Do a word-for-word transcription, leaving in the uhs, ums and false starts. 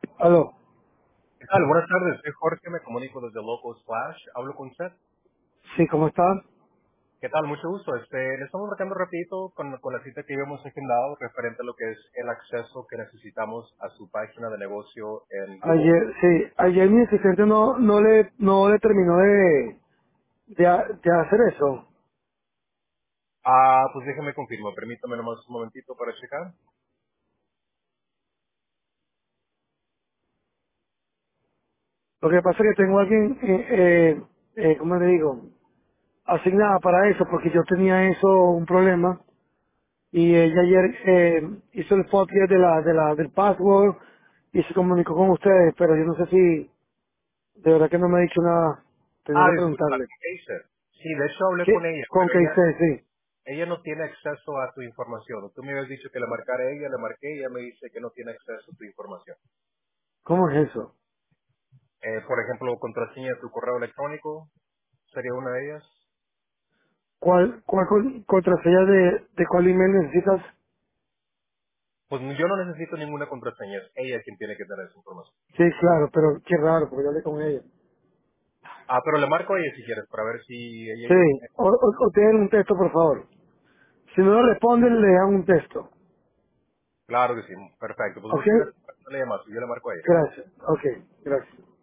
Aló. ¿Qué tal? Buenas tardes, soy Jorge, me comunico desde Loco Splash. Hablo con usted. Sí, ¿cómo está? ¿Qué tal? Mucho gusto. Este, le estamos marcando rapidito con, con la cita que habíamos agendado referente a lo que es el acceso que necesitamos a su página de negocio en Google. Ayer, sí, ayer mi asistente no, no le, no le terminó de, de, ha- de hacer eso. Ah, pues déjeme confirmar. Permítame nomás un momentito para checar. Lo que pasa es que tengo a alguien, eh, eh, eh, ¿cómo le digo? Asignada para eso, porque yo tenía eso, un problema, y ella ayer eh, hizo el update de la, de la, del password y se comunicó con ustedes, pero yo no sé si, de verdad que no me ha dicho nada. Tendría Ah, que disculpa, preguntarle. con Kaiser. Sí, de hecho hablé con ¿Qué? ella, Con pero que ella, hice, sí. ella no tiene acceso a tu información. Tú me habías dicho que le marcara a ella, le marqué y ella me dice que no tiene acceso a tu información. ¿Cómo es eso? Eh, por ejemplo, contraseña de tu correo electrónico sería una de ellas. ¿Cuál, cuál con- contraseña de, de cuál email necesitas? Pues yo no necesito ninguna contraseña, es ella quien tiene que tener esa información. Sí, claro, pero qué raro, porque yo hablé con ella. Ah, pero le marco a ella si quieres, para ver si ella Sí, ya tiene. o, o, o tienen un texto, por favor. Si no le responden, le dan un texto. Claro que sí, perfecto. Pues ¿Ok? muchas gracias por la llamada, yo le marco a ella. Gracias. Ok, gracias.